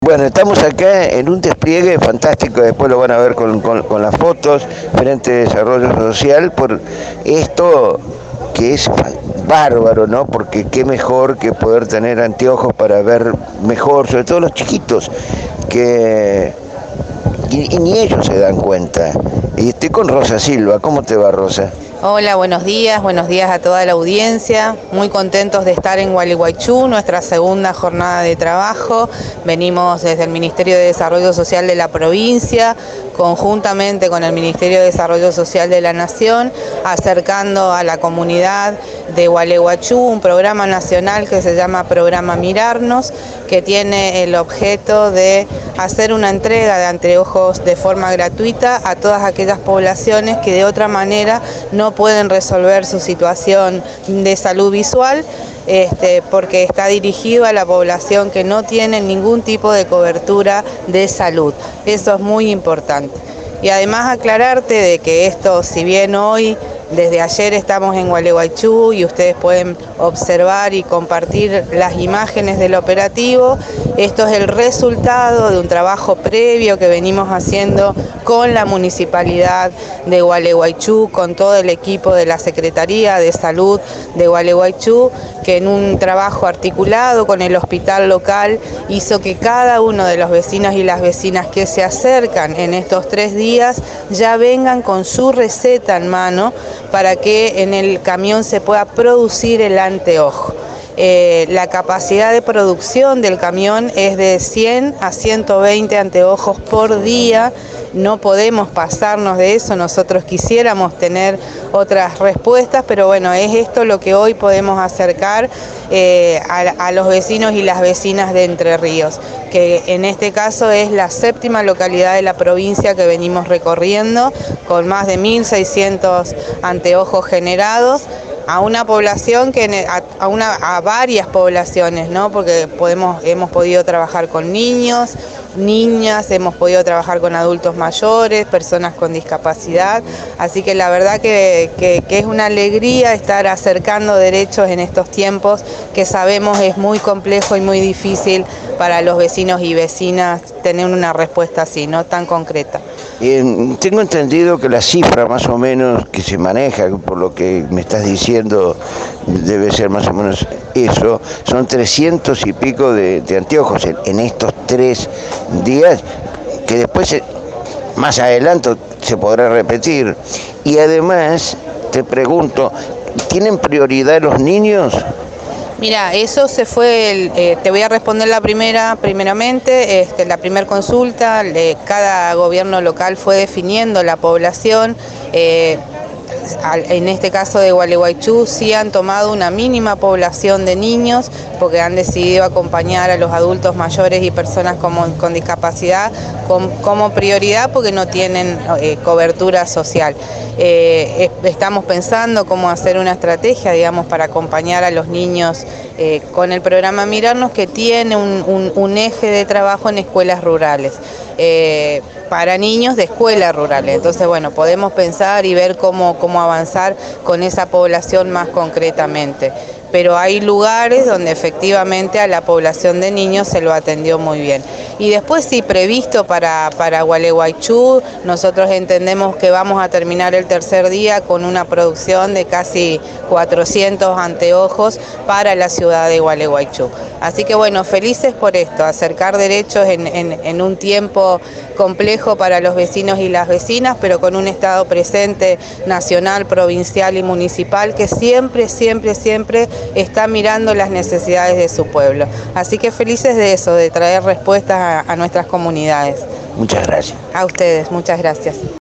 Bueno, estamos acá en un despliegue fantástico, después lo van a ver con las fotos, Frente de Desarrollo Social, por esto que es bárbaro, ¿no? Porque qué mejor que poder tener anteojos para ver mejor, sobre todo los chiquitos, que y ni ellos se dan cuenta. Y estoy con Rosa Silva. ¿Cómo te va, Rosa? Hola, buenos días a toda la audiencia. Muy contentos de estar en Gualeguaychú, nuestra segunda jornada de trabajo. Venimos desde el Ministerio de Desarrollo Social de la provincia, conjuntamente con el Ministerio de Desarrollo Social de la Nación, acercando a la comunidad de Gualeguaychú un programa nacional que se llama Programa Mirarnos, que tiene el objeto de hacer una entrega de anteojos de forma gratuita a todas aquellas poblaciones que de otra manera no pueden resolver su situación de salud visual, porque está dirigido a la población que no tiene ningún tipo de cobertura de salud. Eso es muy importante. Y además aclararte de que esto, si bien hoy, desde ayer estamos en Gualeguaychú y ustedes pueden observar y compartir las imágenes del operativo, esto es el resultado de un trabajo previo que venimos haciendo con la Municipalidad de Gualeguaychú, con todo el equipo de la Secretaría de Salud de Gualeguaychú, que en un trabajo articulado con el hospital local hizo que cada uno de los vecinos y las vecinas que se acercan en estos 3 días ya vengan con su receta en mano para que en el camión se pueda producir el anteojo. La capacidad de producción del camión es de 100 a 120 anteojos por día. No podemos pasarnos de eso, nosotros quisiéramos tener otras respuestas, pero bueno, es esto lo que hoy podemos acercar a los vecinos y las vecinas de Entre Ríos, que en este caso es la 7ª localidad de la provincia que venimos recorriendo, con más de 1.600 anteojos generados, a una población a varias poblaciones, ¿no? Porque hemos podido trabajar con niños, niñas, hemos podido trabajar con adultos mayores, personas con discapacidad, así que la verdad que es una alegría estar acercando derechos en estos tiempos que sabemos es muy complejo y muy difícil para los vecinos y vecinas tener una respuesta así, no tan concreta. Tengo entendido que la cifra más o menos que se maneja, por lo que me estás diciendo, debe ser más o menos eso, son 300 y pico de anteojos en estos 3 días, que después más adelante se podrá repetir. Y además, te pregunto, ¿tienen prioridad los niños? Mira, eso se fue, te voy a responder primeramente, la primera consulta, cada gobierno local fue definiendo la población, en este caso de Gualeguaychú sí han tomado una mínima población de niños porque han decidido acompañar a los adultos mayores y personas con discapacidad como prioridad porque no tienen cobertura social. Estamos pensando cómo hacer una estrategia, digamos, para acompañar a los niños con el programa Mirarnos, que tiene un eje de trabajo en escuelas rurales, para niños de escuelas rurales. Entonces, bueno, podemos pensar y ver cómo avanzar con esa población más concretamente. Pero hay lugares donde efectivamente a la población de niños se lo atendió muy bien. Y después sí, previsto para Gualeguaychú, nosotros entendemos que vamos a terminar el 3er día con una producción de casi 400 anteojos para la ciudad de Gualeguaychú. Así que bueno, felices por esto, acercar derechos en un tiempo complejo para los vecinos y las vecinas, pero con un Estado presente nacional, provincial y municipal que siempre está mirando las necesidades de su pueblo. Así que felices de eso, de traer respuestas a nuestras comunidades. Muchas gracias. A ustedes, muchas gracias.